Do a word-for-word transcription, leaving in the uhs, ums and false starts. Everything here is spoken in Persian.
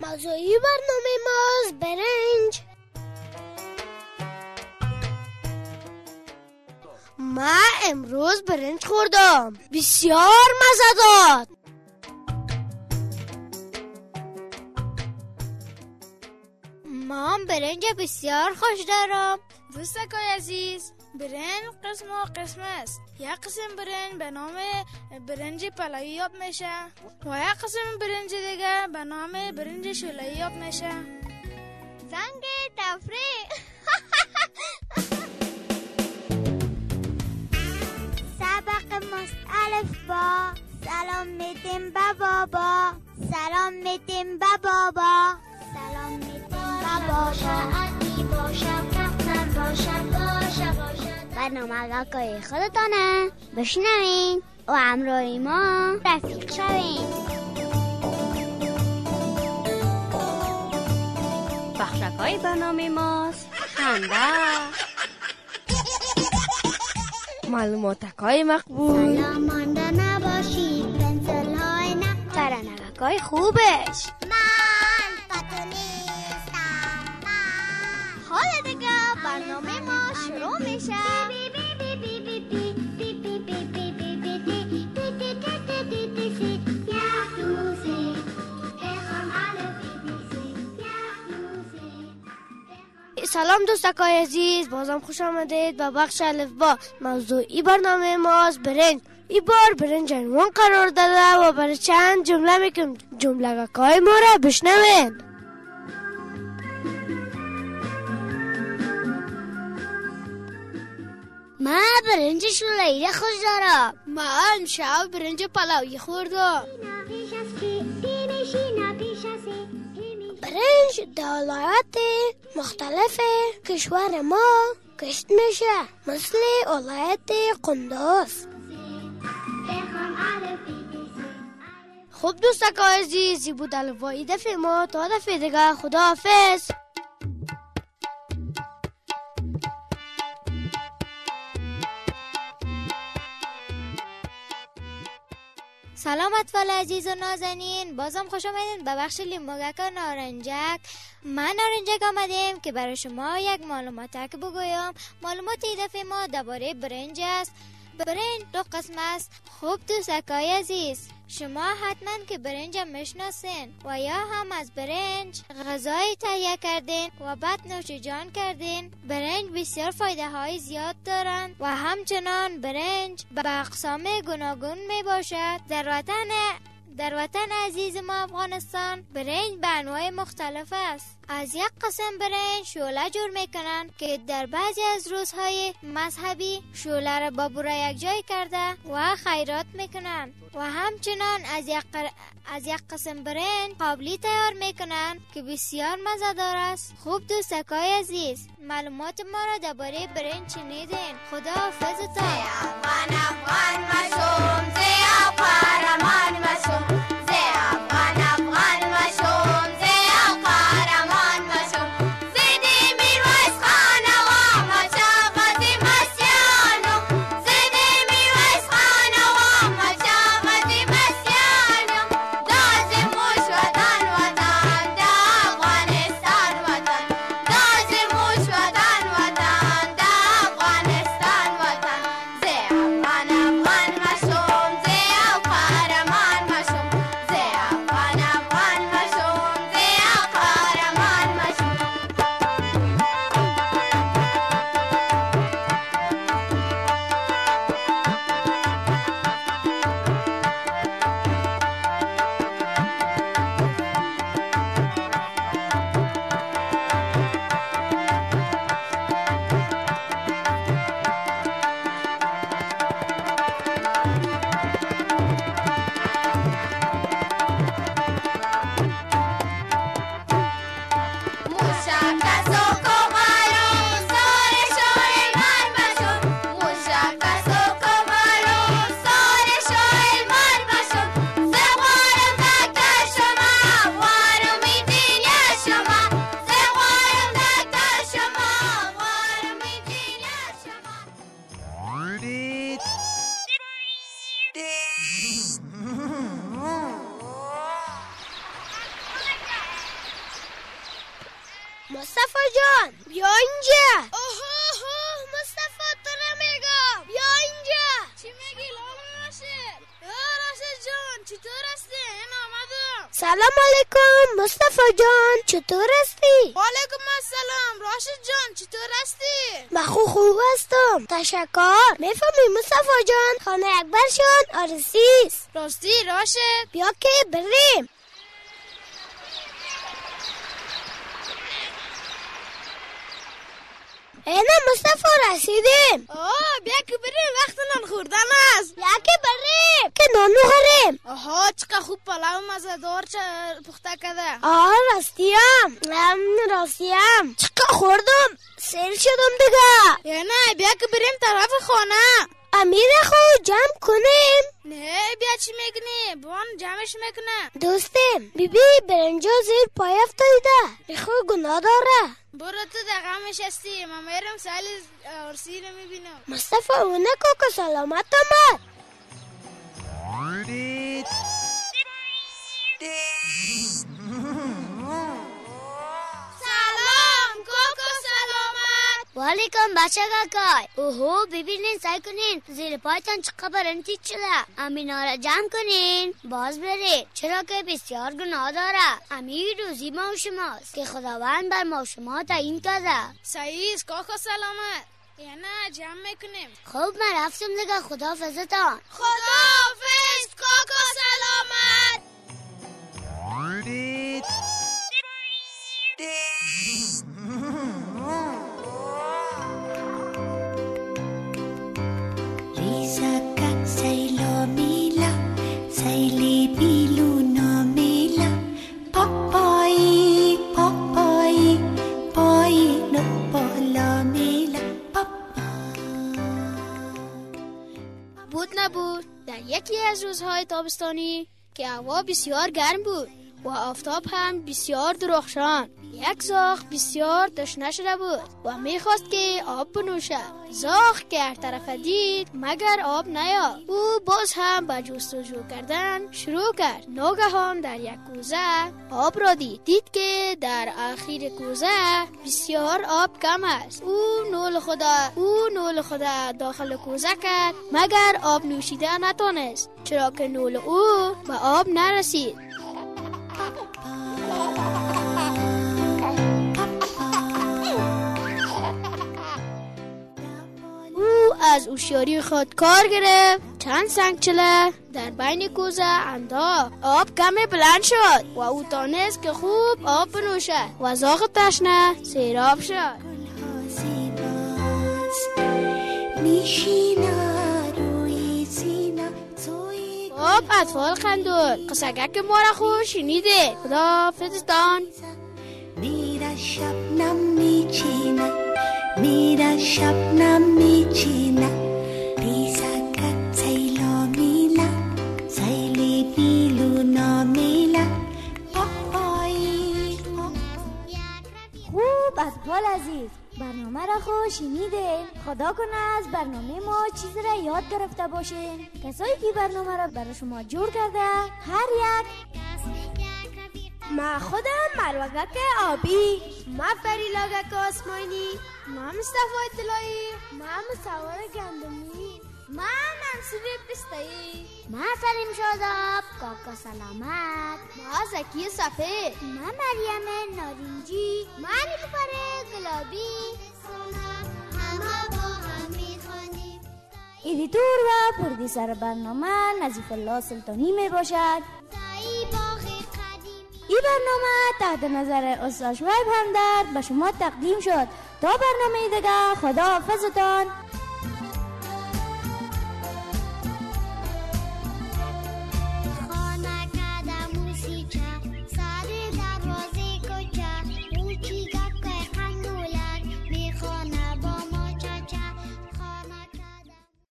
موضوعی برنامه ماست برنج. من امروز برنج خوردم، بسیار مزه داد. من برنج بسیار خوش دارم. دوستکای عزیز، برنج قسم و قسم است. یک قسم برنج به نام برنج پلوی یاب میشه و یک قسم برنج دیگه به نام برنج شلایی یاب میشه. زنگ تفریح. سبق مستعلف با سلام میدیم با بابا، سلام میدیم با بابا، سلام میدیم با بابا. برنامه آقای خودتانه، بشنوین و همراهی ما رفیق شوین. بخشکای برنامه ماست خنده، معلوماتکای مقبول، سلام مانده نباشید، پنسل های نخواهید، ترانه‌های خوبش. من پتو نیستم، من. حالا دیگه برنامه ما شروع میشه. سلام دوستکای عزیز، بازم خوش آمدید به بخش الفبا. موضوعی برنامه ماست برنج. این بار برنج عنوان قرار داده و برای چند جمله میگم. جمله‌های ما را بشنوین. من برنج شلایی خوش دارم. من شب برنج پلوی خوردم. برنج در ولایات مختلف کشور ما کشت میشه، مثل ولایت قندوز. خب دوستکای عزیز، بود الفبای دفعه ما. تا دفعه دیگه، خداحافظ. سلام اطفال عزیز و نازنین، بازم خوش آمدین به بخش لیموگک و نارنجک. من نارنجک آمدیم که برای شما یک معلوماتک بگویم. معلومات این دفعه ما درباره برنج است. برنج دو قسم است. خوب دوستکای عزیز، شما حتما که برنج میشناسین و یا هم از برنج غذای تهیه کردین و بعد نوش جان کردین. برنج بسیار فایده های زیاد دارند و همچنان برنج به اقسام گوناگون می باشد. در وطن در وطن عزیز ما افغانستان برنج به انواع مختلف است. از یک قسم برنج شوله جور میکنن که در بعضی از روزهای مذهبی شوله را با بوره یک جای کرده و خیرات میکنن و همچنان از یک, قر... از یک قسم برنج قابلی تیار میکنن که بسیار مزه‌دار است. خوب دوستکای عزیز، معلومات ما را درباره برنج شنیدین. خدا حافظتان. بیا اینجا. اوه اوه مصطفی تو را میگم، بیا اینجا. چی میگی لاله راشد؟ راشد جان چطور هستی؟ این آمدم. سلام علیکم مصطفی جان، چطور هستی؟ وعلیکم السلام راشد جان، چطور هستی؟ من خوب خوب هستم تشکر. میفهمی مصطفی جان خانه اکبر شد آرسیست. راستی راشد؟ بیا که بریم. اینا مصطفی رسیدیم. آه بیا که بریم، وقت نان خوردن است. بیا که بریم که نان بخوریم. آها چقدر خوب پلاو مزه‌دار پخته کرده. آه راستیم راستیم چقدر خوردم سیر شدم دیگه. یا نه بیا که بریم طرف خانه. امیر خو جمع کنیم. نه بیا چی میکنی؟ بوان جمعش میکنه. دوستم بیبی برنجا زیر پای افتاده، بخو گناه داره. برو تو دقیقه میشستی، من میرم سال عرسی رو میبینم. مصطفی اونه که سلامت آمد. سلام کوکو سلامت. وعلیکم بچه کاکای. اوهو ببینین سعی کنین زیر پایتان چقدر برنتی شده. امینا را جمع کنین باز برید، چرا که بسیار گناه داره. امیر روزی ما و شماست که خداوند بر ما و شما تعیین کرده. سعید کوکو سلامت. یا نه جمع میکنیم. خب من رفتم دیگه، خداحافظتان. خداحافظ کوکو سلامت. Risakak saylo mila, sayli bilu no mila, papai papai pai no pala mila papa. بود نبود در یکی از روزهای تابستانی که هوا بسیار گرم بود و آفتاب هم بسیار درخشان، یک زاغ بسیار تشنه شده بود و میخواست که آب بنوشد. زاغ که هر طرف دید مگر آب نیافت. او باز هم به جستجو کردن شروع کرد. ناگهان در یک کوزه آب را دید. دید که در آخر کوزه بسیار آب کم است. او نول خدا او نول خدا داخل کوزه کرد مگر آب نوشیده نتونست، چرا که نول او به آب نرسید. او از هوشیاری خود کار گرفت، چند سنگچله در بین کوزه انداخت. آب کمی بلند شد و او تانست که خوب آب بنوشد و زاغ تشنه سیراب شد. خب اطفال خندون، قصگک ما را خوش شنیده. خدا فزستان. میره شبنم میچینه، میره شبنم میچینه، ریزکت سیلا میله، سیلی بیلو نامیله، پاپایی. خوب اطفال عزیز، برنامه را خوش شنیدین. خدا کنه از برنامه ما چیزی را یاد گرفته باشین. کسایی که برنامه را برای شما جور کرده هر یک ما خودم مروگک آبی، ما فریلاگک آسمانی، ما مصطفی اطلاعی، ما مصور گندمی، ما منصوری پستایی، ما سلیم شاداب کاکا سلامت، ما زکی سفید، ما مریم نارنجی، ما نیلوفر گلابی. همه با هم میخوانیم. ادیتور و پردیسر برنامه نظیف الله سلطانی می باشد. این برنامه تحت نظر استاد شعیب همدرد به شما تقدیم شد. تا برنامه دیگه خدا حافظتان.